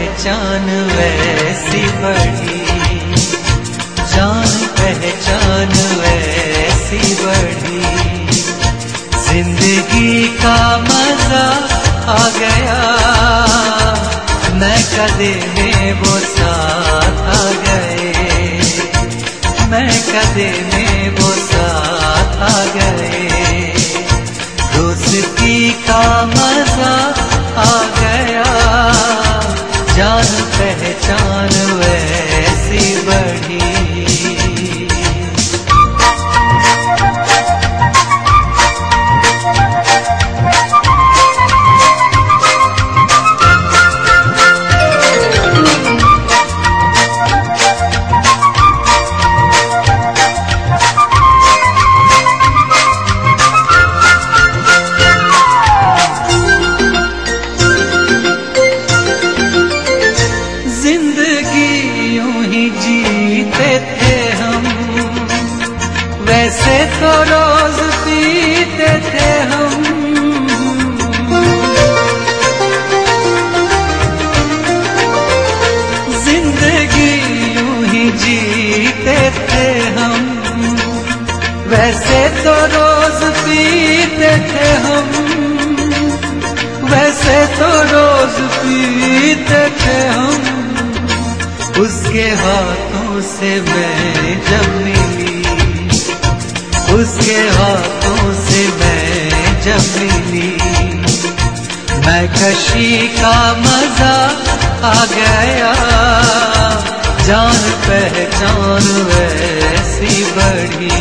पहचान वैसी बढ़ी, जान पहचान वैसी बढ़ी। जिंदगी का मजा आ गया, मैं कदे में वो साथ आ गए, मैं कदे में वो साथ आ गए। दोस्ती का मजा आ गया, जान पहचान वैसी बढ़ी। जीते थे हम, वैसे तो रोज पीते थे हम। जिंदगी यूं ही जीते थे हम, वैसे तो रोज पीते थे हम, वैसे तो रोज पीते थे हम। उसके हाथों से मैं जब मिली, उसके हाथों से मैं जब मिली, मैं कशी का मजा आ गया, जान पहचान वैसी बढ़ी।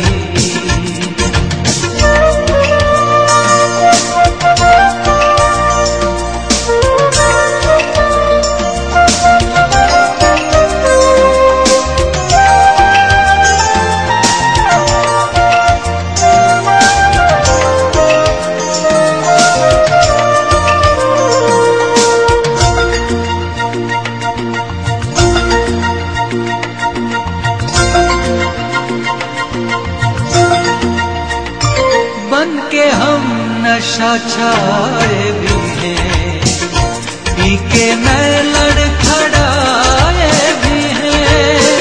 बन के हम नशा छाए भी हैं, पी के मैं लड़खड़ाए भी हैं।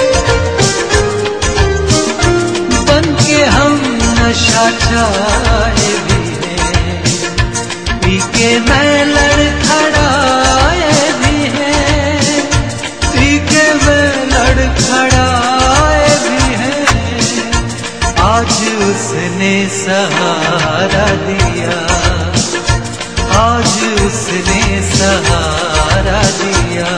बन के हम नशा छाए भी हैं, पी के मैं लड़खड़ाए भी हैं, पी के मैं लड़खड़ाए भी हैं। आज उसने सहारा दिया, आज उसने सहारा दिया,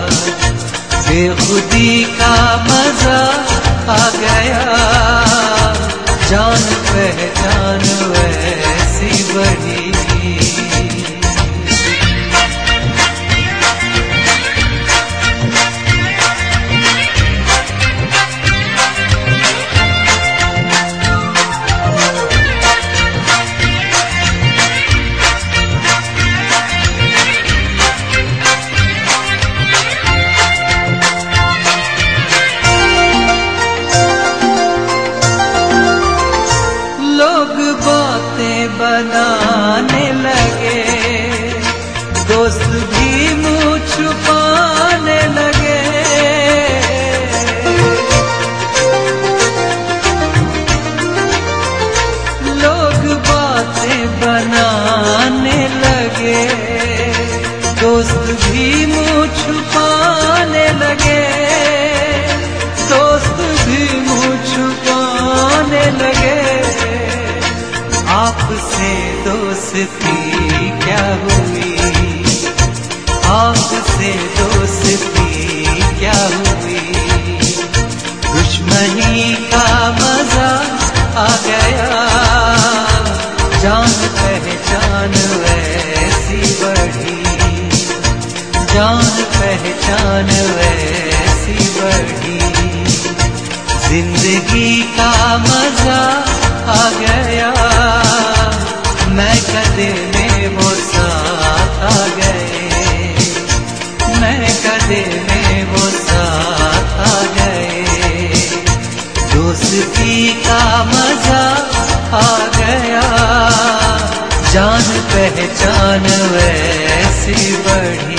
बेखुदी का मजा आ गया, जान पहचान वैसी बढ़ी। बनाने लगे, दोस्त भी मुँह छुपाने लगे। लोग बातें बनाने लगे, दोस्त भी मुँह छुपाने लगे, दोस्त भी मुँह छुपाने लगे। आपसे दोस्ती क्या हुई, आपसे दोस्ती क्या हुई, दुश्मनी का मजा आ गया, जान पहचान वैसी बढ़ी, जान पहचान वैसी बढ़ी। जिंदगी का मजा आ गया, मैं कदे में वो साथ आ गए, मैं कदे में वो साथ आ गए। दोस्ती का मजा आ गया, जान पहचान वैसी बढ़ी।